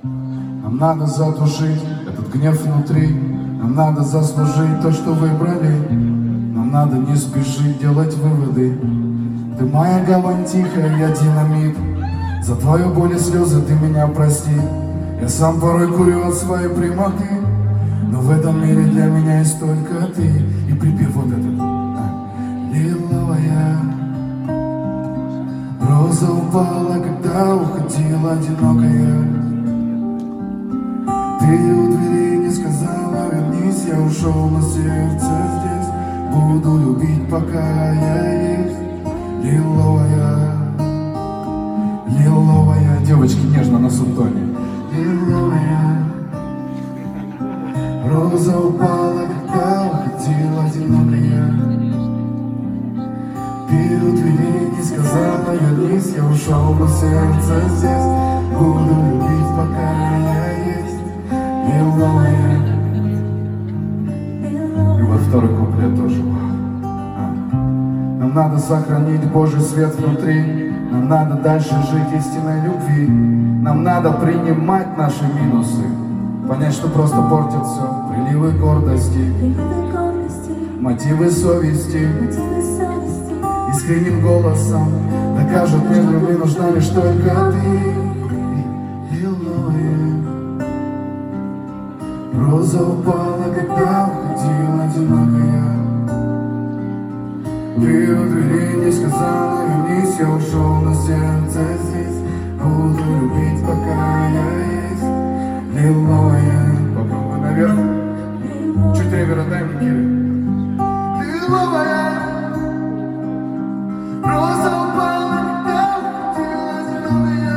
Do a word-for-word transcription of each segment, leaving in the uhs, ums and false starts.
Нам надо затушить этот гнев внутри. Нам надо заслужить то, что выбрали. Нам надо не спешить делать выводы. Ты моя гавань тихая, я динамит. За твою боль и слезы ты меня прости. Я сам порой курю от своей прямоты, но в этом мире для меня есть только ты. И припев вот этот. Лиловая роза упала, когда уходила одинокая. Ты у двери не сказала вернись, я ушел, но сердце здесь. Буду любить, пока я есть. Лиловая, лиловая. Девочки нежно на субтоне. Лиловая роза упала, когда уходила одинокая. Ты у двери не сказала вернись, я ушел, но сердце здесь. Буду любить, пока я есть. Лиловая. И вот второй куплет тоже. Нам надо сохранить Божий свет внутри. Нам надо дальше жить истинной любви. Нам надо принимать наши минусы, понять, что просто портят все. Приливы гордости, мотивы совести. Искренним голосом докажут мне, мне нужна лишь только ты. Лиловая роза упала, когда уходила одинокая. Ты у двери не сказала вернись, я ушел, но сердце здесь. Буду любить, пока я есть. Лиловая. Попробуй наверх. Чуть ревера дай мне, Кири. Лиловая роза упала, когда уходила одинокая.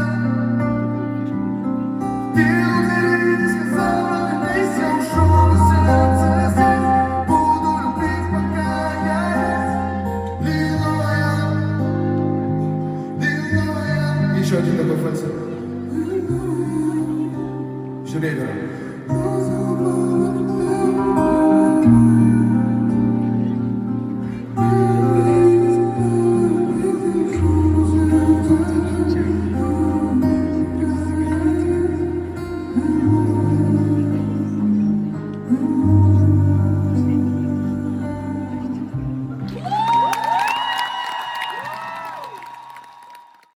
Ты у двери не сказала вернись, я ушел, но сердце здесь. Буду любить, пока я есть. Лиловая, лиловая. Еще один такой фальцет. Еще ревера.